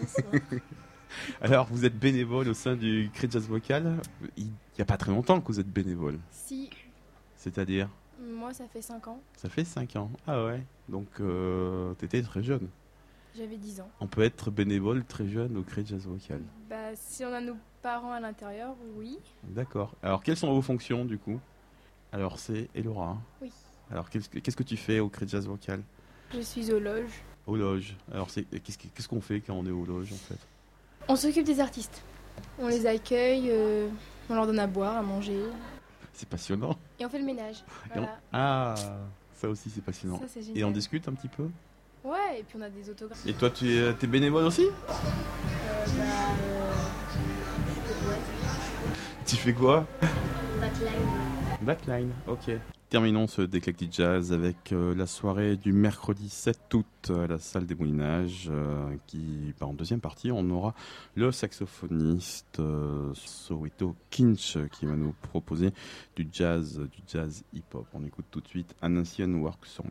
Alors vous êtes bénévole au sein du Cré Jazz Vocal. Il n'y a pas très longtemps que vous êtes bénévole. Si, C'est-à-dire moi ça fait cinq ans, ça fait cinq ans. Ah ouais. Donc euh, t'étais très jeune. j'avais dix ans. On peut être bénévole très jeune au Cré Jazz Vocal. Bah si on a nos parents à l'intérieur, oui. D'accord. Alors quelles sont vos fonctions du coup? Alors c'est Elora. Oui. Alors qu'est-ce que, qu'est-ce que tu fais au Cré Jazz Vocal? Je suis aux loges. Aux loges. Alors c'est, qu'est-ce, que- qu'est-ce qu'on fait quand on est aux loges en fait? On s'occupe des artistes. On les accueille, euh, on leur donne à boire, à manger. C'est passionnant. Et on fait le ménage. Et on- Voilà. Ah, ça aussi c'est passionnant. Ça, c'est Et génial. on discute un petit peu? Ouais, et puis on a des autographes. Et toi tu es, t'es bénévole aussi? Euh, bah, euh, Tu fais quoi? backline. Backline, ok. terminons ce Déclectic Jazz avec euh, la soirée du mercredi sept août à la salle des Moulinages, euh, qui, bah, en deuxième partie, on aura le saxophoniste euh, Soweto Kinch qui va nous proposer du jazz, du jazz hip-hop. On écoute tout de suite An Ancient Work Song.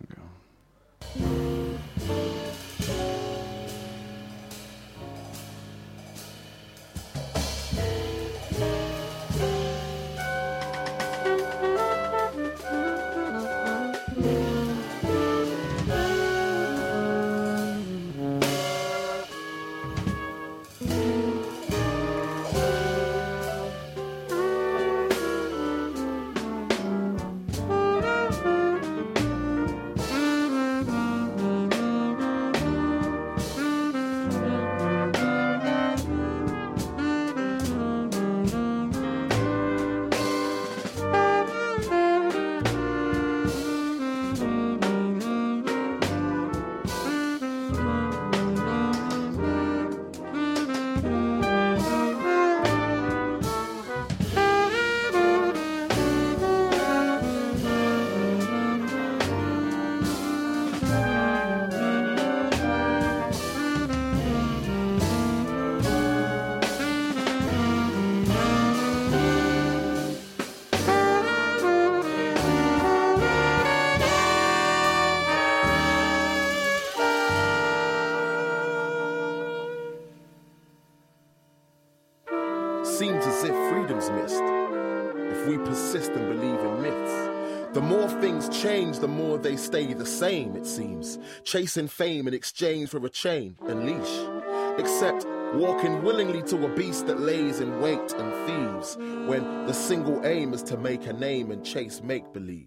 Seems as if freedom's missed. If we persist and believe in myths, the more things change, the more they stay the same, it seems. Chasing fame in exchange for a chain and leash. Except walking willingly to a beast that lays in wait and thieves, when the single aim is to make a name and chase make-believe.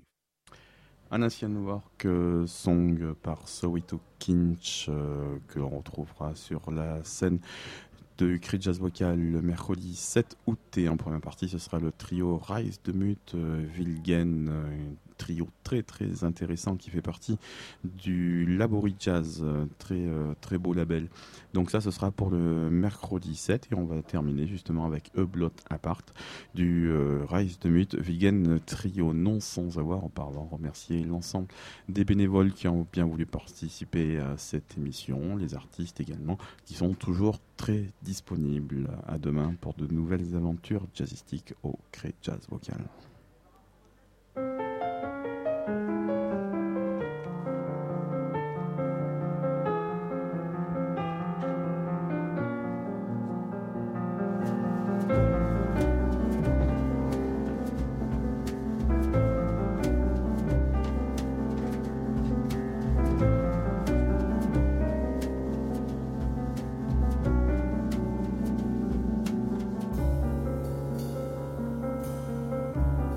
An Ancient Work euh, Song par Soweto Kinch, euh, que l'on retrouvera sur la scène de Cré Jazz Vocal le mercredi sept août, et en première partie ce sera le trio Rise de Mute euh, Wilgen, euh, un trio très très intéressant qui fait partie du Labori Jazz, euh, très, euh, très beau label. Donc ça ce sera pour le mercredi sept, et on va terminer justement avec A Blot Apart du euh, Rise de Mute Wilgen trio, non sans avoir auparavant remercié l'ensemble des bénévoles qui ont bien voulu participer à cette émission, les artistes également qui sont toujours très disponibles. À demain pour de nouvelles aventures jazzistiques au Cré Jazz Vocal. Thank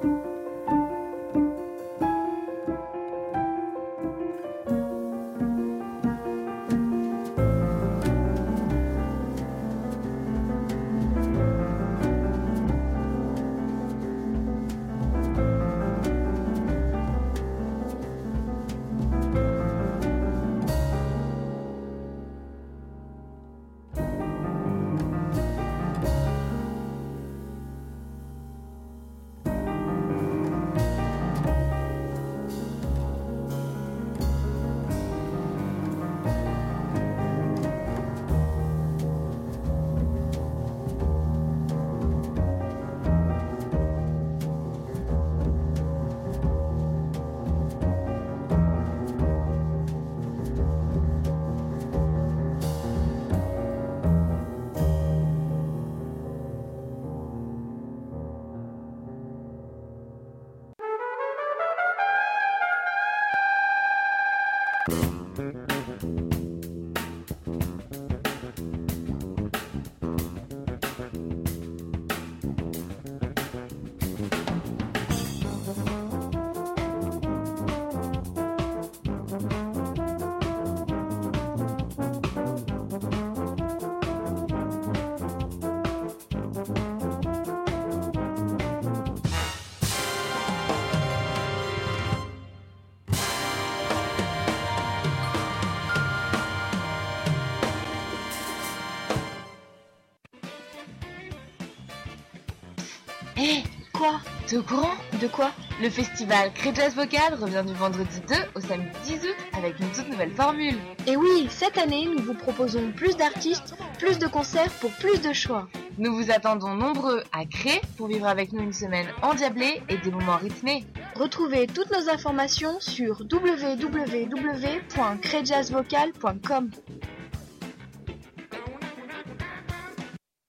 Hé, quoi? T'es au courant? De quoi? Le festival Cré Jazz Vocal revient du vendredi deux au samedi dix août avec une toute nouvelle formule. Et oui, cette année, nous vous proposons plus d'artistes, plus de concerts pour plus de choix. Nous vous attendons nombreux à Cré pour vivre avec nous une semaine endiablée et des moments rythmés. Retrouvez toutes nos informations sur w w w point cré jazz vocal point com.